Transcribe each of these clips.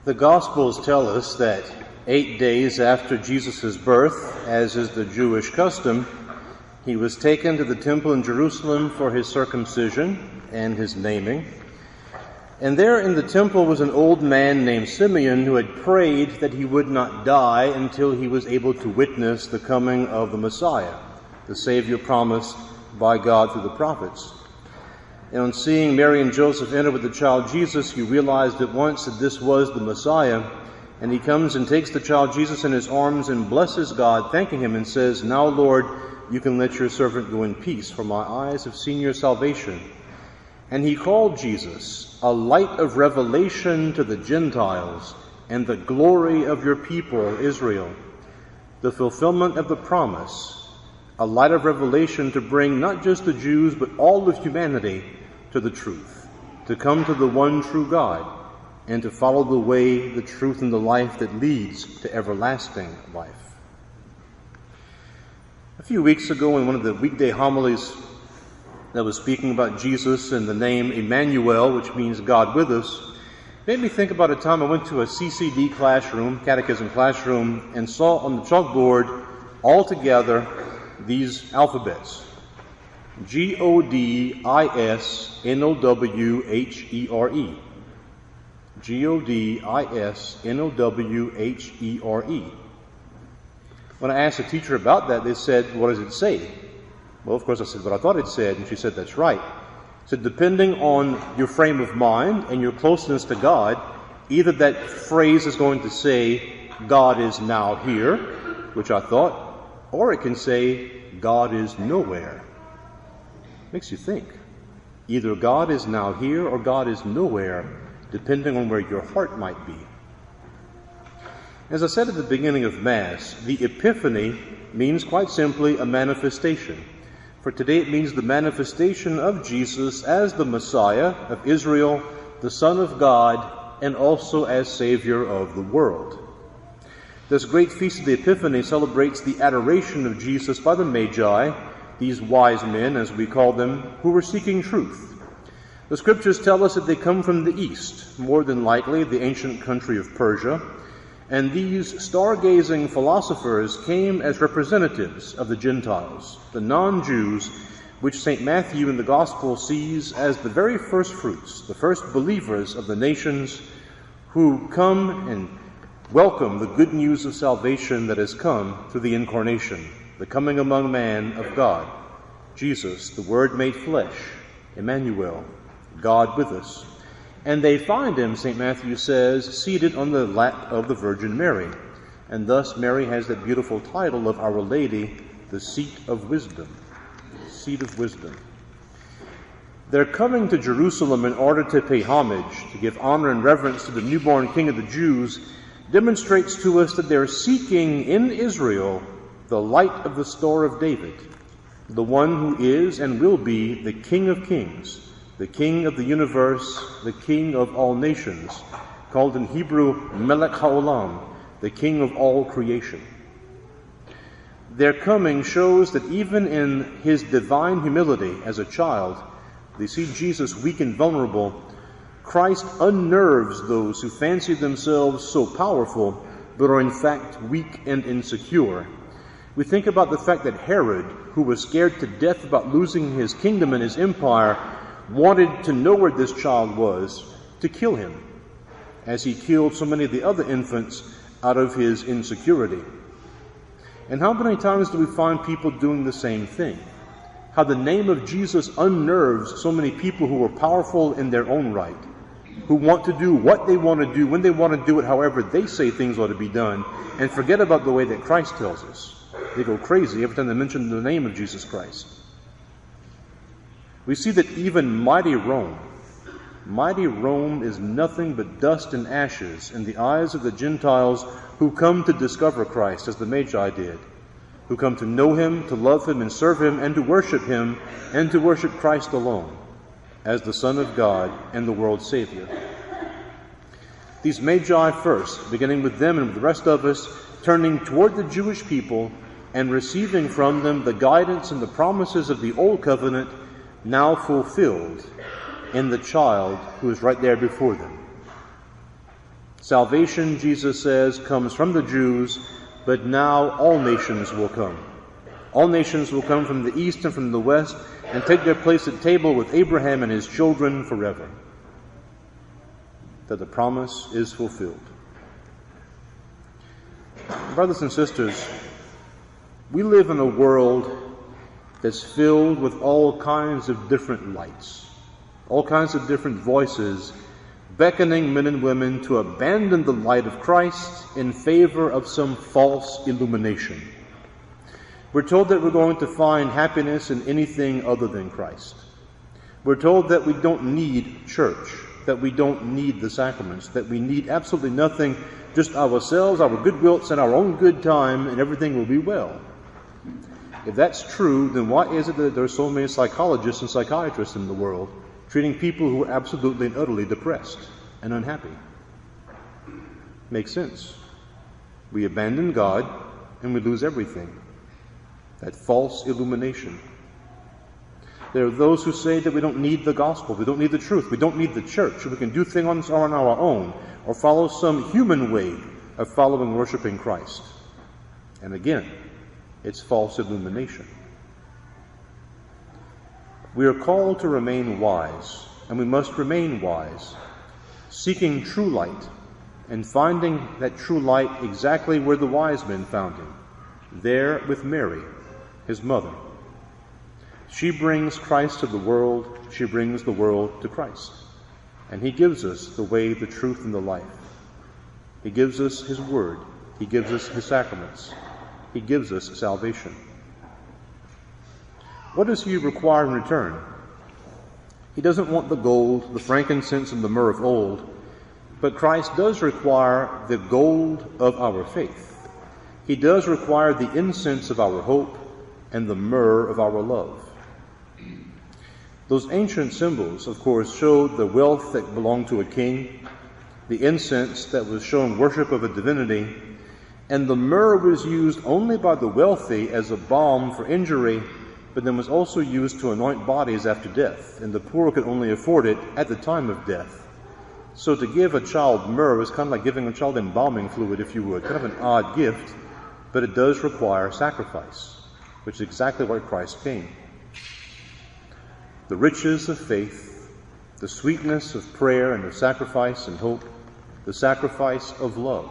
The Gospels tell us that 8 days after Jesus' birth, as is the Jewish custom, he was taken to the temple in Jerusalem for his circumcision and his naming. And there in the temple was an old man named Simeon who had prayed that he would not die until he was able to witness the coming of the Messiah, the Savior promised by God through the prophets. And on seeing Mary and Joseph enter with the child Jesus, he realized at once that this was the Messiah. And he comes and takes the child Jesus in his arms and blesses God, thanking him, and says, "Now, Lord, you can let your servant go in peace, for my eyes have seen your salvation." And he called Jesus a light of revelation to the Gentiles and the glory of your people, Israel, the fulfillment of the promise, a light of revelation to bring not just the Jews, but all of humanity to the truth, to come to the one true God, and to follow the way, the truth, and the life that leads to everlasting life. A few weeks ago, in one of the weekday homilies that was speaking about Jesus and the name Emmanuel, which means God with us, made me think about a time I went to a CCD classroom, catechism classroom, and saw on the chalkboard all together these alphabets: Godisnowhere. Godisnowhere. When I asked the teacher about that, they said, "What does it say?" Well, of course, I said what I thought it said, and she said, "That's right." She said, depending on your frame of mind and your closeness to God, either that phrase is going to say, "God is now here," which I thought, or it can say, "God is nowhere." Makes you think. Either God is now here or God is nowhere, depending on where your heart might be. As I said at the beginning of Mass, the Epiphany means quite simply a manifestation. For today it means the manifestation of Jesus as the Messiah of Israel, the Son of God, and also as Savior of the world. This great feast of the Epiphany celebrates the adoration of Jesus by the Magi, these wise men, as we call them, who were seeking truth. The scriptures tell us that they come from the east, more than likely the ancient country of Persia, and these stargazing philosophers came as representatives of the Gentiles, the non-Jews, which St. Matthew in the Gospel sees as the very first fruits, the first believers of the nations who come and welcome the good news of salvation that has come through the incarnation, the coming among man of God, Jesus, the Word made flesh, Emmanuel, God with us. And they find him, St. Matthew says, seated on the lap of the Virgin Mary. And thus Mary has that beautiful title of Our Lady, the Seat of Wisdom. Seat of Wisdom. They're coming to Jerusalem in order to pay homage, to give honor and reverence to the newborn King of the Jews, demonstrates to us that they're seeking in Israel the light of the Star of David, the one who is and will be the King of Kings, the King of the universe, the King of all nations, called in Hebrew Melech HaOlam, the King of all creation. Their coming shows that even in his divine humility as a child, they see Jesus weak and vulnerable. Christ unnerves those who fancy themselves so powerful, but are in fact weak and insecure. We think about the fact that Herod, who was scared to death about losing his kingdom and his empire, wanted to know where this child was to kill him, as he killed so many of the other infants out of his insecurity. And how many times do we find people doing the same thing? How the name of Jesus unnerves so many people who are powerful in their own right, who want to do what they want to do, when they want to do it, however they say things ought to be done, and forget about the way that Christ tells us. They go crazy every time they mention the name of Jesus Christ. We see that even mighty Rome is nothing but dust and ashes in the eyes of the Gentiles who come to discover Christ, as the Magi did, who come to know him, to love him and serve him, and to worship him, and to worship Christ alone as the Son of God and the world's Savior. These Magi first, beginning with them and with the rest of us, turning toward the Jewish people and receiving from them the guidance and the promises of the Old Covenant, now fulfilled in the child who is right there before them. Salvation, Jesus says, comes from the Jews, but now all nations will come. All nations will come from the east and from the west and take their place at table with Abraham and his children forever. That the promise is fulfilled. Brothers and sisters, we live in a world that's filled with all kinds of different lights, all kinds of different voices beckoning men and women to abandon the light of Christ in favor of some false illumination. We're told that we're going to find happiness in anything other than Christ. We're told that we don't need church, that we don't need the sacraments, that we need absolutely nothing, just ourselves, our good wills, and our own good time, and everything will be well. If that's true, then why is it that there are so many psychologists and psychiatrists in the world treating people who are absolutely and utterly depressed and unhappy? Makes sense. We abandon God and we lose everything. That false illumination. There are those who say that we don't need the gospel, we don't need the truth, we don't need the church, we can do things on our own, or follow some human way of following, worshiping Christ. And again, it's false illumination. We are called to remain wise, and we must remain wise, seeking true light and finding that true light exactly where the wise men found him, there with Mary, his mother. She brings Christ to the world, she brings the world to Christ. And he gives us the way, the truth, and the life. He gives us his word, he gives us his sacraments, he gives us salvation. What does he require in return? He doesn't want the gold, the frankincense, and the myrrh of old, but Christ does require the gold of our faith. He does require the incense of our hope and the myrrh of our love. Those ancient symbols, of course, showed the wealth that belonged to a king, the incense that was showing worship of a divinity, and the myrrh was used only by the wealthy as a balm for injury, but then was also used to anoint bodies after death, and the poor could only afford it at the time of death. So to give a child myrrh is kind of like giving a child embalming fluid, if you would, kind of an odd gift, but it does require sacrifice, which is exactly why Christ came. The riches of faith, the sweetness of prayer and of sacrifice and hope, the sacrifice of love.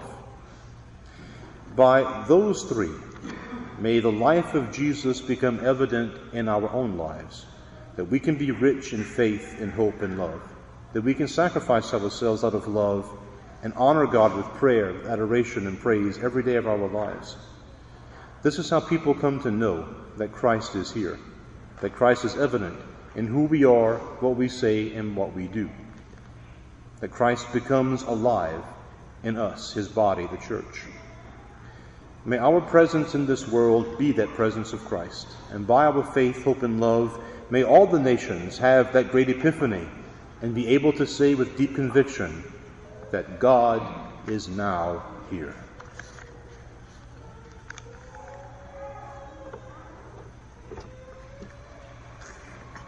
By those three, may the life of Jesus become evident in our own lives, that we can be rich in faith, in hope, and love, that we can sacrifice ourselves out of love and honor God with prayer, adoration, and praise every day of our lives. This is how people come to know that Christ is here, that Christ is evident in who we are, what we say, and what we do, that Christ becomes alive in us, his body, the church. May our presence in this world be that presence of Christ, and by our faith, hope, and love, may all the nations have that great epiphany and be able to say with deep conviction that God is now here.